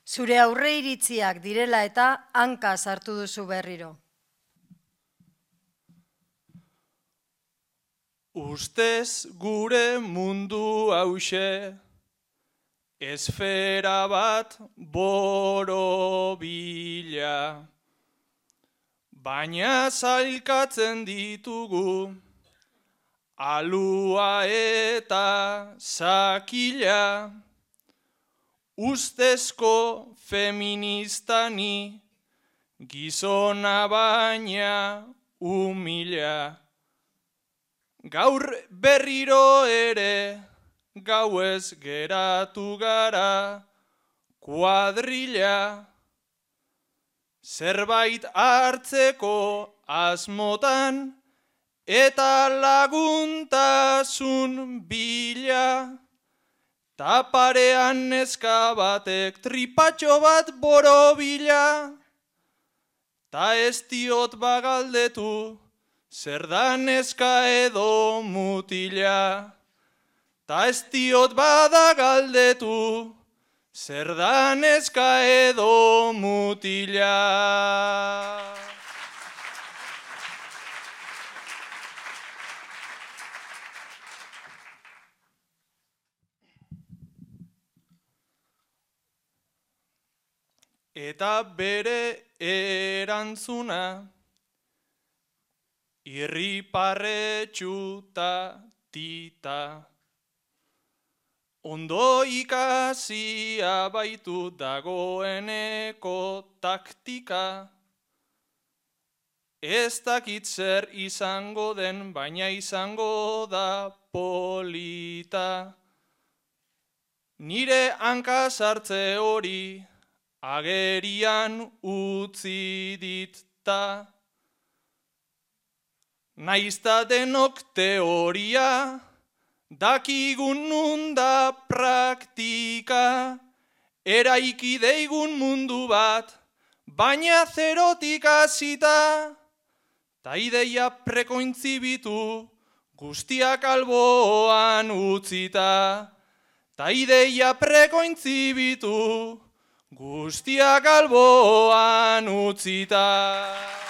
Zure aurre iritziak direla eta hanka sartu duzu berriro. Ustez gure mundu hause, esfera bat borobila, baina zailkatzen ditugu, alua eta sakila, ustezko feministani, gizona baina humila. Gaur berriro ere, gauez geratu gara, kuadrilla, zerbait hartzeko asmotan, eta laguntasun bila, taparean neska batek tripatxo bat borobila, ta ez diot bagaldetu, zer da neska edo mutila, ta ez diot bada galdetu, zer da neska edo mutila. Eta bere erantzuna, irriparretxuta tita. Ondo ikasia baitu dagoeneko taktika. Ez dakit zer izango den, baina izango da polita. Nire hanka sartze hori agerian utzi ditta. Naizta denok teoria, dakigun nunda praktika, eraiki deigun mundu bat, baina zerotik hasita, ta ideia prekointzibitu, guztiak alboan utzita, ta ideia prekointzibitu, guztiak alboan utzita.